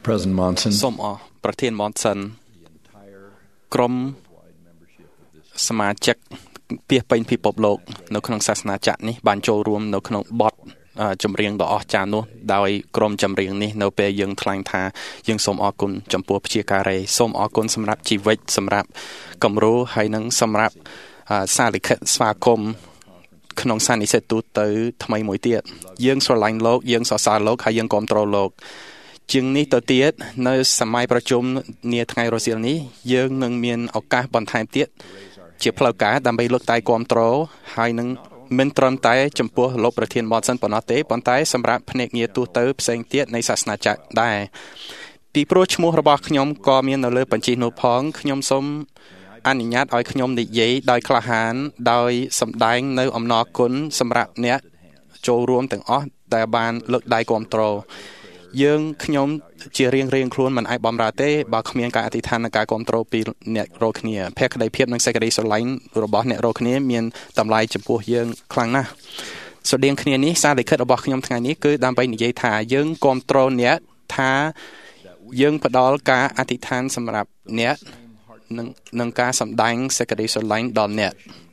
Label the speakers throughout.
Speaker 1: President Monson
Speaker 2: សូមអរប្រធាន Monson ក្រុមសមាជិកពីពេញពិភពលោកនៅក្នុងសាសនាចក្រនេះបានចូលរួមនៅក្នុងបទចម្រៀងដ៏អស្ចារ្យនោះដោយក្រុមចម្រៀងនេះនៅពេលយើងថ្លែងថាយើងសូមអរគុណចំពោះព្យាការីសូមអរគុណសម្រាប់ជីវិតសម្រាប់គំរូហើយនិងសម្រាប់សារលិខិតស្វាគមន៍ក្នុងសន្និសីទទូទៅថ្មីមួយទៀតយើងស្រឡាញ់លោកយើងសរសើរលោកហើយយើងគាំទ្រលោកជាងនេះទៅទៀតនៅសម័យប្រជុំនាថ្ងៃរសៀលនេះយើងនឹងមានឱកាសបន្ថែមទៀតជាផ្លូវការដើម្បីលើកដៃគាំទ្រហើយនឹងមិនត្រឹមតែចំពោះលោកប្រធាន Monson ប៉ុណ្ណោះទេប៉ុន្តែសម្រាប់ភ្នាក់ងារទូទៅផ្សេងទៀតនៃសាសនាចក្រដែរពីព្រោះឈ្មោះរបស់ខ្ញុំក៏មាននៅលើបញ្ជីនោះផងខ្ញុំសូមអនុញ្ញាតឲ្យខ្ញុំនិយាយដោយក្លាហានដោយសម្ដែងនៅអំណរគុណសម្រាប់អ្នកចូលរួមទាំងអស់ដែលបានលើកដៃគាំទ្រយើងខ្ញុំជារៀងខ្លួនមិនអាចបំរើទេបើគ្មានការអធិដ្ឋាននិងការគាំទ្រពីអ្នករាល់គ្នាភក្ដីភាពនិងសេចក្តីស្រឡាញ់របស់អ្នករាល់គ្នាមានតម្លៃចំពោះយើងខ្លាំងណាស់ស្រដៀងគ្នានេះសារលិខិតរបស់ខ្ញុំថ្ងៃនេះគឺដើម្បីនិយាយថាយើងគាំទ្រអ្នកថាយើងផ្ដល់ការអធិដ្ឋានសម្រាប់អ្នកនិងការសម្ដែងសេចក្តីស្រឡាញ់ដល់អ្នក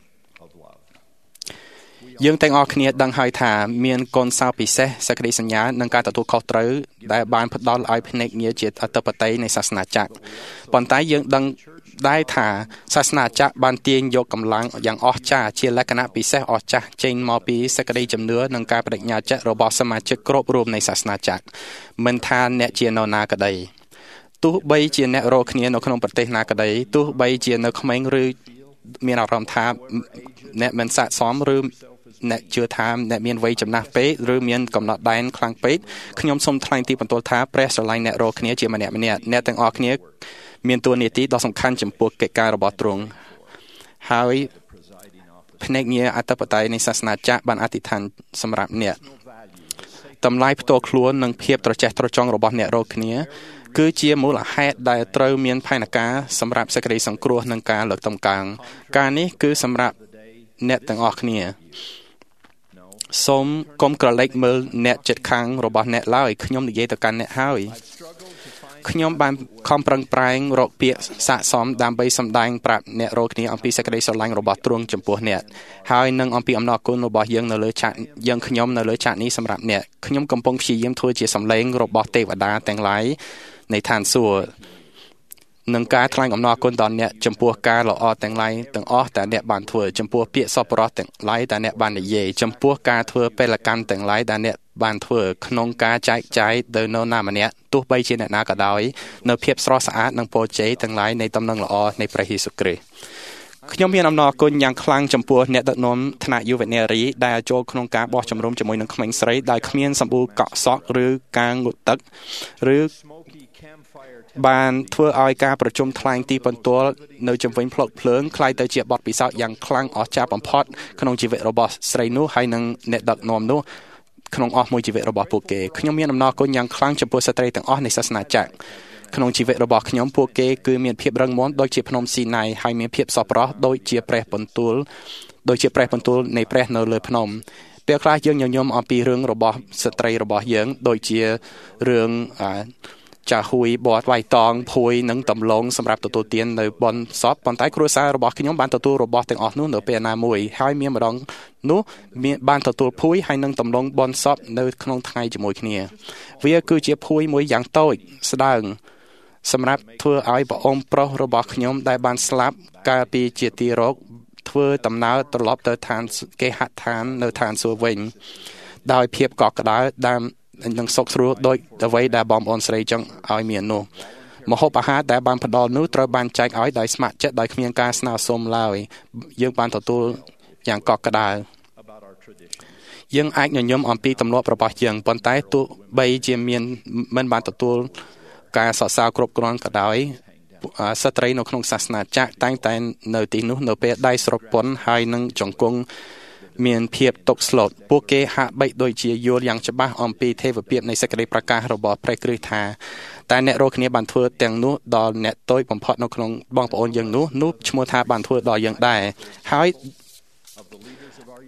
Speaker 2: យើងទាំងអស់គ្នាដឹងហើយថាមានកូនសោពិសេសសេចក្តីសញ្ញានិងការទទួលខុសត្រូវដែលបានផ្ដល់ឲ្យភ្នាក់ងារជាអធិបតេយ្យនៃសាសនាចក្រប៉ុន្តែយើងដឹងដែរថាសាសនាចក្របានទាញយកកម្លាំងយ៉ាងអស្ចារ្យជាលក្ខណៈពិសេសអស្ចារ្យចេញមកពីសេចក្តីជំនឿនិងការបដិញ្ញាចិត្តរបស់សមាជិកគ្រប់រូបនៃសាសនាចក្រមិនថាអ្នកជានរណាក្តីទោះបីជាអ្នករកគ្នានៅក្នុងប្រទេសណាក្តីទោះបីជានៅក្មេងឬមានអារម្មណ៍ថាអ្នកមិនស័ក្តិសមឬអ្នកជឿថាអ្នកមានវ័យចំណាស់ពេកឬមានកំណត់ដែនខ្លាំងពេកខ្ញុំសូមថ្លែងទីបន្ទល់ថាព្រះស្រឡាញ់អ្នករាល់គ្នាជាម្នាក់អ្នកទាំងអស់គ្នាមានតួនាទីដ៏សំខាន់ចំពោះកិច្ចការរបស់ទ្រង់ហើយភ្នាក់ងារអធិបតេយ្យនៃសាសនាចក្របានអធិដ្ឋានសម្រាប់អ្នកតម្លៃផ្ទាល់ខ្លួននិងភាពត្រចះត្រចង់របស់អ្នករាល់គ្នាគឺជាមូលហេតុដែលត្រូវមានផែនការសម្រាប់សេចក្តីសង្គ្រោះនិងការលើកតម្កើងការនេះគឺសម្រាប់អ្នកទាំងអស់គ្នាសូមកុំក្រឡេកមើលអ្នកចិត្តខាងរបស់អ្នកឡើយខ្ញុំនិយាយទៅកាន់អ្នកហើយខ្ញុំបានខំប្រឹងប្រែងរកពាក្យស័ក្តិសមដើម្បីសម្ដែងប្រាប់អ្នករាល់គ្នាអំពីសេចក្តីស្រឡាញ់របស់ទ្រង់ចំពោះអ្នកហើយនឹងអំពីអំណរគុណរបស់យើងនៅលើឆាកយើងខ្ញុំនៅលើឆាកនេះសម្រាប់អ្នកខ្ញុំកំពុងព្យាយាមធ្វើជាសម្លេងរបស់ទេវតាទាំងឡាយនៃឋានសួគ៌នឹងការថ្លែងអំណរគុណដល់អ្នកចំពោះការល្អទាំងឡាយទាំងអស់ដែលអ្នកបានធ្វើចំពោះពាក្យសប្បុរសទាំងឡាយដែលអ្នកបាននិយាយចំពោះការធ្វើពលកម្មទាំងឡាយដែលអ្នកបានធ្វើក្នុងការចែកចាយទៅនរណាម្នាក់ទោះបីជាអ្នកណាក៏ដោយនៅភាពស្រស់ស្អាតនិងពរជ័យទាំងឡាយនៃដំណឹងល្អនៃព្រះយេស៊ូវគ្រីស្ទខ្ញុំមានអំណរគុណយ៉ាងខ្លាំងចំពោះអ្នកដឹកនាំថ្នាក់យុវនារីដែលចូលក្នុងការបោះជំរំជាមួយនឹងក្មេងស្រីដែលគ្មានសម្បូរកក់សក់ឬការងូតទឹកឬបានធ្វើឲ្យការប្រជុំថ្លែងទីបន្ទាល់នៅជំវិញផ្លុកភ្លើងคล้ายទៅជាបទពិសោធន៍យ៉ាងខ្លាំងអស្ចារ្យបំផុតក្នុងជីវិតរបស់ស្រីនោះហើយនិងអ្នកដឹកនាំនោះក្នុងអស់មួយជីវិតរបស់ពួកគេខ្ញុំមានអំណរគុណយ៉ាងខ្លាំងចំពោះស្ត្រីទាំងអស់នៃសាសនាចក្រក្នុងជីវិតរបស់ខ្ញុំពួកគេគឺមានភាពរឹងមាំដូចជាភ្នំស៊ីណាយហើយមានភាពសប្បុរសដូចជាព្រះបន្ទូលនៃព្រះនៅលើភ្នំពេលខ្លះយើងញញឹមអំពីរឿងរបស់ស្ត្រីរបស់យើងដូចជារឿងចាហួយបតវាយតងភួយនិងតំឡងសម្រាប់ទទួលទាននៅបនសពប៉ុន្តែគ្រួសាររបស់ខ្ញុំបានទទួលរបស់ទាំងអស់នោះនៅពេលណាមួយហើយមានម្ដងនោះមានបានទទួលភួយហើយនិងតំឡងបនសពនៅក្នុងថ្ងៃជាមួយគ្នាវាគឺជាភួយមួយយ៉ាងតូចស្ដើងសម្រាប់ធ្វើឲ្យប្អូនប្រុសរបស់ខ្ញុំដែលបានស្លាប់កាលពីជាទីរោគធ្វើដំណើរត្រឡប់ទៅឋានគេហដ្ឋាននៅឋានសួគ៌វិញដោយភាពកក់ក្ដៅដែលនឹងសុខស្រួលដោយអ្វីដែលបងប្អូនស្រីចង់ឲ្យមាននោះម្ហូបអាហារដែលបានផ្ដល់នោះត្រូវបានចែកឲ្យដោយស្ម័គ្រចិត្តដោយគ្មានការស្នើសុំឡើយយើងបានទទួលយ៉ាងកក់ក្ដៅយើងអាចញញឹមអំពីទម្លាប់របស់យើងប៉ុន្តែទោះបីជាមិនបានទទួលការសរសើរគ្រប់គ្រាន់ក៏ដោយស្ត្រីនៅក្នុងសាសនាចក្រតែងតែនៅទីនោះនៅពេលដៃស្រពន់ហើយនឹងចង្គង់មានភាពទុកស្លុតពួកគេហាក់បីដូចជាយល់យ៉ាងច្បាស់អំពីទេវភាពនៃសេចក្តីប្រកាសរបស់ព្រះគ្រីស្ទថាតែអ្នករាល់គ្នាបានធ្វើទាំងនោះដល់អ្នកតូចបំផុតនៅក្នុងបងប្អូនយើងនោះឈ្មោះថាបានធ្វើដល់យើងដែរហើយ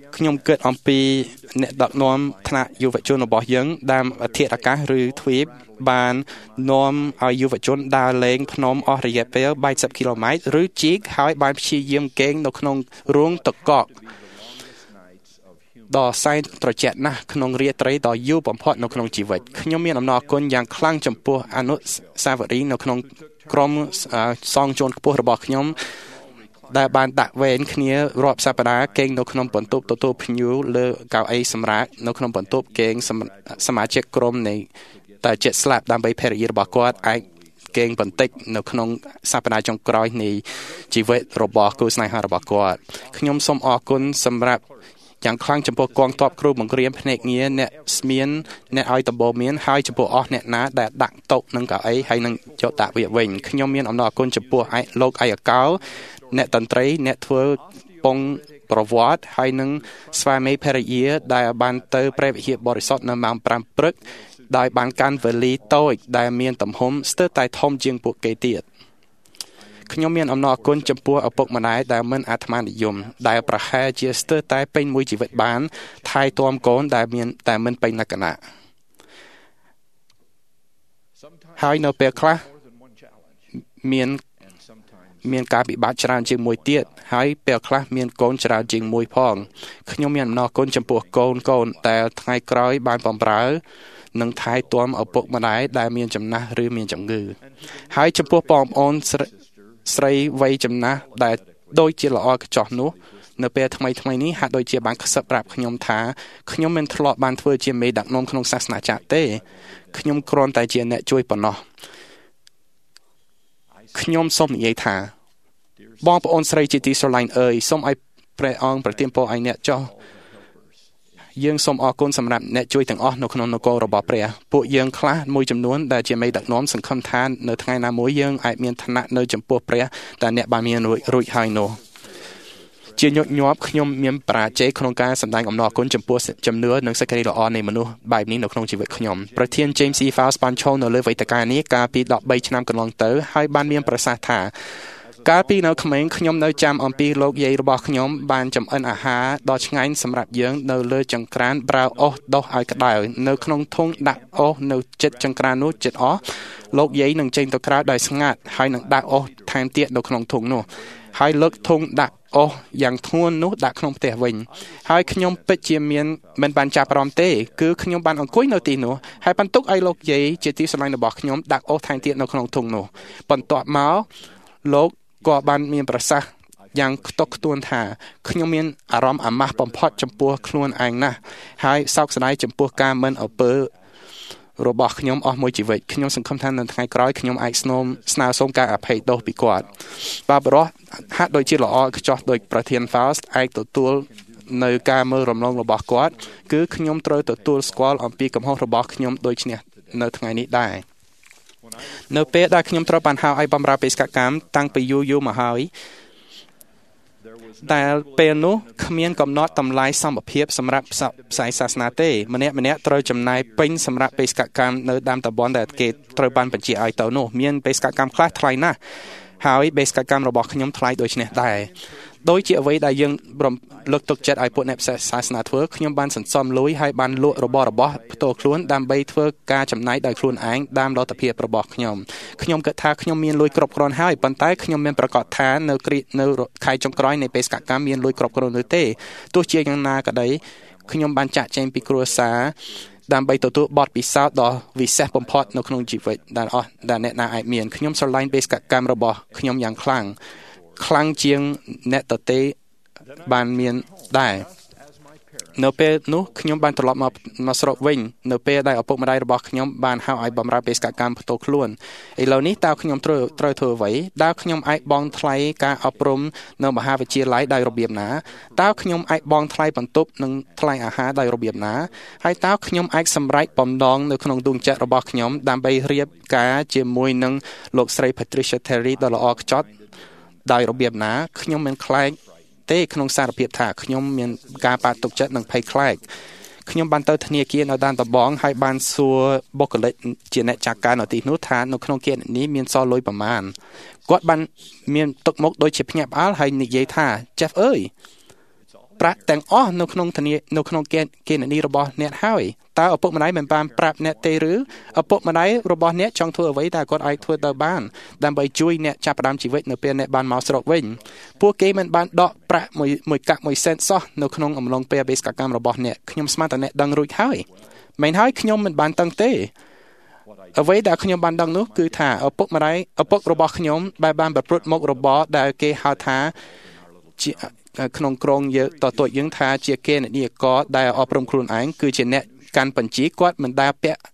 Speaker 2: ខ្ញុំគិតអំពីអ្នកដឹកនាំថ្នាក់យុវជនរបស់យើងតាមអធិរាកាសឬទ្វីបបាននាំឲ្យយុវជនដើរលេងភ្នំអស់រយៈពេល30 គីឡូម៉ែត្រឬជីកហើយបានព្យាយាមកេងនៅក្នុងរូងទឹកកកដ៏សែនត្រជាក់ណាស់ក្នុងរាត្រីដ៏យូរបំផុតនៅក្នុងជីវិតខ្ញុំមានអំណរគុណយ៉ាងខ្លាំងចំពោះអនុស្សាវរីយ៍នៅក្នុងក្រុមសងជាន់ខ្ពស់របស់ខ្ញុំដែលបានដាក់វេនគ្នារាប់សប្តាហ៍កេងនៅក្នុងបន្ទប់ទទួលភ្ញៀវលើកៅអីសម្រាកនៅក្នុងបន្ទប់កេងសមាជិកក្រុមនៃតែចិត្តស្លាប់ដើម្បីភរិយារបស់គាត់អាចកេងបន្តិចនៅក្នុងសប្តាហ៍ចុងក្រោយនៃជីវិតរបស់គូស្នេហារបស់គាត់ខ្ញុំសូមអរគុណសម្រាប់យ៉ាងខ្លាំងចំពោះកងទ័ពគ្រូបង្រៀនភ្នាក់ងារអ្នកស្មៀនអ្នកឲ្យដំបូន្មានហើយចំពោះអស់អ្នកណាដែលដាក់តុនឹងកៅអីហើយនឹងយកដាក់វាវិញខ្ញុំមានអំណរគុណចំពោះលោកឯកកោអ្នកតន្ត្រីអ្នកធ្វើពងប្រវត្តិហើយនឹងស្វាមីភរិយាដែលបានទៅព្រះវិហារបរិសុទ្ធនៅម៉ោង 5 ព្រឹកដោយបានកាន់វេលីតូចដែលមានទំហំស្ទើរតែធំជាងពួកគេទៀតខ្ញុំមានអំណរគុណចំពោះឪពុកម្ដាយដែលមិនអាត្មានិយមដែលប្រហែលជាស្ទើរតែពេញមួយជីវិតបានថែទាំកូនដែលមានតែមិនពេញលក្ខណៈហើយនៅពេលខ្លះមានការពិបាកច្រើនជាងមួយទៀតហើយពេលខ្លះមានកូនច្រើនជាងមួយផងខ្ញុំមានអំណរគុណចំពោះកូនដែលថ្ងៃក្រោយបានបម្រើនិងថែទាំឪពុកម្ដាយដែលមានចំណាស់ឬមានជំងឺហើយចំពោះបងប្អូនស្រីវ័យចំណាស់ដែលដូចជាល្អកញ្ចោះនោះនៅពេលថ្មីនេះហាក់ដូចជាបានខ្សឹបប្រាប់ខ្ញុំថាខ្ញុំមិនធ្លាប់បានធ្វើជាមេដឹកនាំក្នុងសាសនាចាស់ទេខ្ញុំគ្រាន់តែជាអ្នកជួយប៉ុណ្ណោះខ្ញុំសូមនិយាយថាបងប្អូនស្រីជាទីស្រឡាញ់អើយសូមឲ្យព្រះអង្គប្រទានពរឲ្យអ្នកចោះយើងសូមអរគុណសម្រាប់អ្នកជួយទាំងអស់នៅក្នុងនគររបស់ព្រះពួកយើងខ្លះមួយចំនួនដែលជាមេដឹកនាំសង្ឃឹមថានៅថ្ងៃណាមួយយើងអាចមានឋានៈនៅចំពោះព្រះតែអ្នកបានមានរួចហើយនោះជាញឹកញាប់ខ្ញុំមានបរាជ័យក្នុងការសម្ដែងអំណរគុណចំពោះជំនឿនិងសេចក្តីល្អនៃមនុស្សបែបនេះនៅក្នុងជីវិតខ្ញុំប្រធាន James E. Faust បានឈរនៅលើវេទិកានេះកាលពី13ឆ្នាំកន្លងទៅហើយបានមានប្រសាសន៍ថាកាលពីនៅក្មេងខ្ញុំនៅចាំអំពីលោកយាយរបស់ខ្ញុំបានចម្អិនអាហារដ៏ឆ្ងាញ់សម្រាប់យើងនៅលើចង្ក្រានប្រើអុសដុសឲ្យក្តៅនៅក្នុងធុងដាក់អុសនៅចិត្តចង្ក្រាននោះចិត្តអស់លោកយាយនឹងចេញទៅក្រៅដោយស្ងាត់ហើយនឹងដាក់អុសថែមទៀតនៅក្នុងធុងនោះហើយលើកធុងដាក់អុសយ៉ាងធ្ងន់នោះដាក់ក្នុងផ្ទះវិញហើយខ្ញុំពិតជាមិនបានចាប់អារម្មណ៍ទេគឺខ្ញុំបានអង្គុយនៅទីនោះហើយបានទុកឲ្យលោកយាយជាទីស្រឡាញ់របស់ខ្ញុំដាក់អុសថែមទៀតនៅក្នុងធុងនោះបន្ទាប់មកលោកក៏បានមានប្រសាសន៍យ៉ាងខ្ទក់ខ្ទួនថាខ្ញុំមានអារម្មណ៍អាម៉ាស់បំផុតចំពោះខ្លួនឯងណាស់ហើយសោកស្ដាយចំពោះការមិនអំពើរបស់ខ្ញុំអស់មួយជីវិតខ្ញុំសង្ឃឹមថានៅថ្ងៃក្រោយខ្ញុំអាចស្នើសុំការអភ័យទោសពីគាត់បាបរោះហាក់ដូចជាល្អខ្ចោះដោយប្រធាន Faust អាចទទួលនៅការមើលរំលងរបស់គាត់គឺខ្ញុំត្រូវទទួលស្គាល់អំពីកំហុសរបស់ខ្ញុំដូចនេះនៅថ្ងៃនេះដែរនៅពេលដែលខ្ញុំត្រូវបានហៅឲ្យបម្រើបេសកកម្មតាំងពីយូរមកហើយតែពេលនោះគ្មានកំណត់តម្លៃសមភាពសម្រាប់ផ្សាយសាសនាទេម្នាក់ត្រូវចំណាយពេញសម្រាប់បេសកកម្មនៅដើមតំបន់ដែលគេត្រូវបានបញ្ជាឲ្យទៅនោះមានបេសកកម្មខ្លះថ្លៃណាស់ហើយបេសកកម្មរបស់ខ្ញុំថ្លៃដូចនេះដែរដោយជាអ្វីដែលយើងលើកទឹកចិត្តឲ្យពួកអ្នកសាសនាធ្វើខ្ញុំបានសន្សំលុយហើយបានលក់របស់ផ្ទាល់ខ្លួនដើម្បីធ្វើការចំណាយដោយខ្លួនឯងតាមលទ្ធភាពរបស់ខ្ញុំគិតថាខ្ញុំមានលុយគ្រប់គ្រាន់ហើយប៉ុន្តែខ្ញុំមានប្រកាសថានៅខែចុងក្រោយនៃបេសកកម្មមានលុយគ្រប់គ្រាន់នោះទេទោះជាយ៉ាងណាក៏ដោយខ្ញុំបានចាក់ចែងពីគ្រួសារដើម្បីទទួលបទពិសោធន៍ដ៏វិសេសបំផុតនៅក្នុងជីវិតដែលអ្នកណាអាចមានខ្ញុំស្រឡាញ់បេសកកម្មរបស់ខ្ញុំយ៉ាងខ្លាំងជាងអ្នកដទៃបានមានដែរនៅពេលនោះខ្ញុំបានត្រឡប់មកស្រុកវិញនៅពេលដែលឪពុកម្ដាយរបស់ខ្ញុំបានហៅឲ្យបម្រើបេសកកម្មផ្ទាល់ខ្លួនឥឡូវនេះតើខ្ញុំត្រូវធ្វើអ្វីតើខ្ញុំអាចបង់ថ្លៃការអប់រំនៅមហាវិទ្យាល័យដោយរបៀបណាតើខ្ញុំអាចបង់ថ្លៃបន្ទប់និងថ្លៃអាហារដោយរបៀបណាហើយតើខ្ញុំអាចសម្រេចបំណងនៅក្នុងដួងចិត្តរបស់ខ្ញុំដើម្បីរៀបការជាមួយនឹងលោកស្រី Patricia Terry ដ៏ល្អខ្ចត់ដោយរបៀបណាខ្ញុំមិនខ្លាចទេក្នុងសារភាពថាខ្ញុំមានការបាក់ទុកចិត្តនិងភ័យខ្លាចខ្ញុំបានទៅធនាគារនៅដែនតំបងហើយបានសួរបុគ្គលិកជាអ្នកចាត់ការនៅទីនោះថានៅក្នុងគណនីមានសល់លុយប្រមាណគាត់បានមានទុកមុខដូចជាភ្ញាក់ផ្អើលហើយនិយាយថា Jeff អើយប្រាក់ទាំងអស់នៅក្នុងធនានៅក្នុងគណនីរបស់អ្នកហើយតើឪពុកម្ដាយមិនបានប្រាប់អ្នកទេឬឪពុកម្ដាយរបស់អ្នកចង់ធ្វើអ្វីដែលគាត់អាចធ្វើទៅបានដើម្បីជួយអ្នកចាប់ផ្ដើមជីវិតនៅពេលអ្នកបានមកស្រុកវិញពួកគេមិនបានដកប្រាក់មួយកាក់1សេនសោះនៅក្នុងអំឡុងពេលបេសកកម្មរបស់អ្នកខ្ញុំស្មានតែអ្នកដឹងរួចហើយមិនហើយខ្ញុំមិនបានដឹងទេអ្វីដែលខ្ញុំបានដឹងនោះគឺថាឪពុករបស់ខ្ញុំបានប្រព្រឹត្តមុខរបរដែលគេហៅថាជាក្នុងក្រងយើងតតយើងថាជាគណនេយ្យករដែលអប់រំខ្លួនឯងគឺជាអ្នកកាន់បញ្ជីគាត់មិនដែលពាក់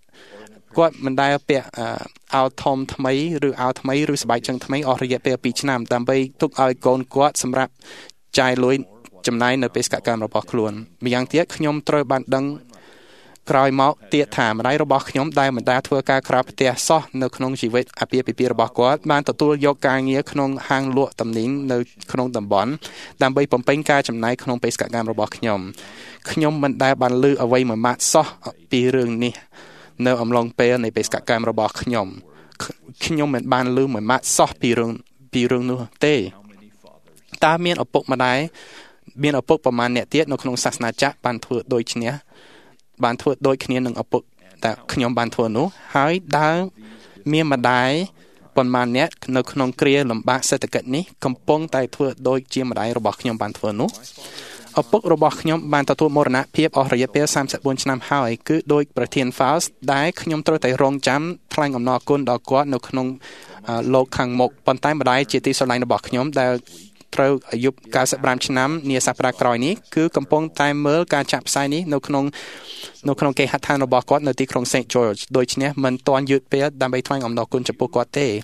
Speaker 2: អាវធំថ្មីឬអាវថ្មីឬស្បែកជើងថ្មីអស់រយៈពេល2ឆ្នាំដើម្បីទុកឲ្យកូនគាត់សម្រាប់ចាយលុយចំណាយនៅបេសកកម្មរបស់ខ្លួនម្យ៉ាងទៀតខ្ញុំត្រូវបានដឹងក្រោយមកទៀតថាម្ដាយរបស់ខ្ញុំដែលមិនដែលធ្វើការក្រៅផ្ទះសោះនៅក្នុងជីវិតអាពាហ៍ពិពាហ៍របស់គាត់បានទទួលយកការងារក្នុងហាងលក់ទំនិញនៅក្នុងតំបន់ដើម្បីបំពេញការចំណាយក្នុងបេសកកម្មរបស់ខ្ញុំមិនដែលបានឮអ្វីមួយម៉ាត់សោះពីរឿងនេះនៅអំឡុងពេលនៃបេសកកម្មរបស់ខ្ញុំមិនបានឮមួយម៉ាត់សោះពីរឿងនោះទេតើមានឪពុកម្ដាយមានឪពុកប្រមាណអ្នកទៀតនៅក្នុងសាសនាចាស់បានធ្វើដូចគ្នានឹងឪពុកតែខ្ញុំបានធ្វើនោះហើយដើរមានម្ដាយប៉ុន្មានអ្នកនៅក្នុងគ្រាលំបាកសេដ្ឋកិច្ចនេះកំពុងតែធ្វើដូចជាម្ដាយរបស់ខ្ញុំបានធ្វើនោះឪពុករបស់ខ្ញុំបានទទួលមរណភាពអស់រយៈពេល34ឆ្នាំហើយគឺដោយប្រធាន Faust ដែលខ្ញុំត្រូវតែរងចាំថ្លែងអំណរគុណដល់គាត់នៅក្នុងលោកខាងមុខប៉ុន្តែម្ដាយជាទីស្រឡាញ់របស់ខ្ញុំដែលត្រូវអាយុ95ឆ្នាំនាសប្តាហ៍ក្រោយនេះគឺកំពុងតែមើលការចាក់ផ្សាយនេះនៅក្នុងគេហដ្ឋានរបស់គាត់នៅទីក្រុង St. George ដូច្នេះមិនទាន់យឺតពេលដើម្បីថ្លែងអំណរគុណចំពោះគាត់ទេ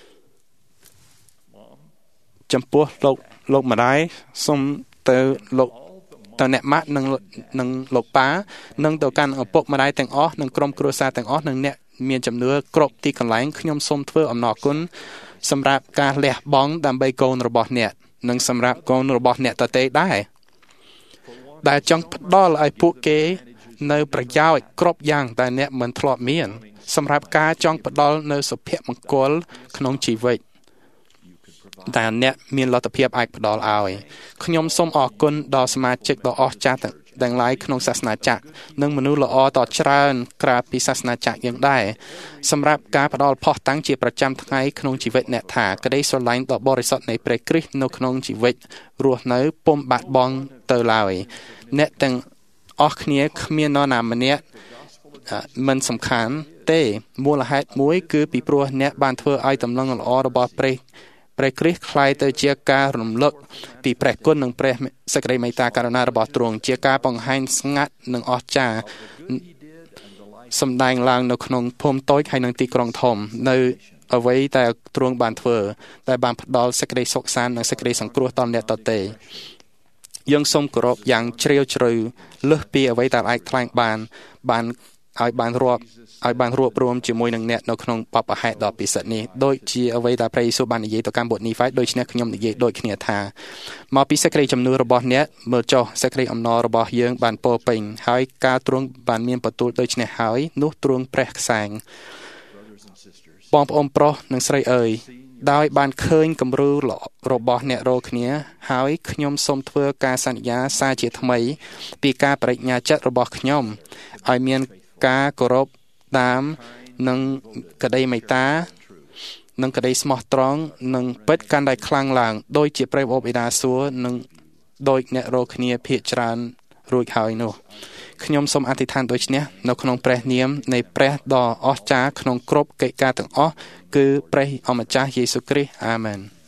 Speaker 2: ចំពោះលោកម្ដាយសូមទៅអ្នកម៉ាក់និងលោកប៉ានិងទៅកាន់ឪពុកម្ដាយទាំងអស់និងក្រុមគ្រួសារទាំងអស់និងអ្នកមានជំនឿគ្រប់ទីកន្លែងខ្ញុំសូមធ្វើអំណរគុណសម្រាប់ការលះបង់ដើម្បីកូនរបស់អ្នកនិងសម្រាប់កូនរបស់អ្នកដទៃដែរដែលចង់ផ្ដល់ឲ្យពួកគេនៅប្រយោជន៍គ្រប់យ៉ាងដែលអ្នកមិនធ្លាប់មានសម្រាប់ការចង់ផ្ដល់នៅសុភមង្គលក្នុងជីវិតដែលអ្នកមានលទ្ធភាពអាចផ្ដល់ឲ្យខ្ញុំសូមអរគុណដល់សមាជិកដ៏អស្ចារ្យទាំងឡាយក្នុងសាសនាចាក់និងមនុស្សល្អតច្រើនក្រៅពីសាសនាចាក់យ៉ាងដែរសម្រាប់ការផ្ដល់ផុសតាំងជាប្រចាំថ្ងៃក្នុងជីវិតអ្នកថាក្តីស្រឡាញ់ដ៏បរិសុទ្ធនៃព្រះគ្រីស្ទនៅក្នុងជីវិតរស់នៅពុំបាត់បង់ទៅឡើយអ្នកទាំងអស់គ្នាគ្មាននរណាម្នាក់មិនសំខាន់ទេមូលហេតុមួយគឺពីព្រោះអ្នកបានធ្វើឲ្យដំណឹងល្អរបស់ព្រះគ្រីស្ទคล้ายទៅជាការរំលឹកពីព្រះគុណនិងព្រះសេចក្តីមេត្តាករុណារបស់ទ្រង់ជាការបង្ហាញស្ងាត់និងអស្ចារ្យសម្ដែងឡើងនៅក្នុងភូមិតូចហើយនិងទីក្រុងធំនៅអ្វីដែលទ្រង់បានធ្វើដែលបានផ្ដល់សេចក្តីសុខសាន្តនិងសេចក្តីសង្គ្រោះដល់អ្នកដទៃយើងសូមគោរពយ៉ាងជ្រាលជ្រៅលើសពីអ្វីដែលអាចថ្លែងបានរួបរวมជាមួយនឹងអ្នកនៅក្នុងបបហេតុដ៏ពិសិដ្ឋនេះដូចជាអ្វីដែលព្រះយេស៊ូវបាននិយាយទៅកាន់បុត្រនីហ្វៃដូច្នេះខ្ញុំនិយាយដូចគ្នាថាមកពីសេចក្តីជំនឿរបស់អ្នកមើលចុះសេចក្តីអំណររបស់យើងបានពោរពេញហើយការទ្រង់បានមានបន្ទូលដូច្នេះហើយនោះទ្រង់ព្រះខ្សែងបងប្អូនប្រុសនិងស្រីអើយដោយបានឃើញគំរូរបស់អ្នករាល់គ្នាហើយខ្ញុំសូមធ្វើការសន្យាសារជាថ្មីពីការបរិញ្ញាចិត្តរបស់ខ្ញុំឲ្យមានការគោរពតាមនិងក្តីមេត្តានិងក្តីស្មោះត្រង់និងពិតកាន់តែខ្លាំងឡើងដោយជាព្រះបិតាសួរនិងដោយអ្នករាល់គ្នាភាគច្រើនរួចហើយនោះខ្ញុំសូមអធិដ្ឋានដូចនេះនៅក្នុងព្រះនាមនៃព្រះដ៏អស្ចារ្យក្នុងគ្រប់កិច្ចការទាំងអស់គឺព្រះអម្ចាស់យេស៊ូវគ្រីស្ទអាមែន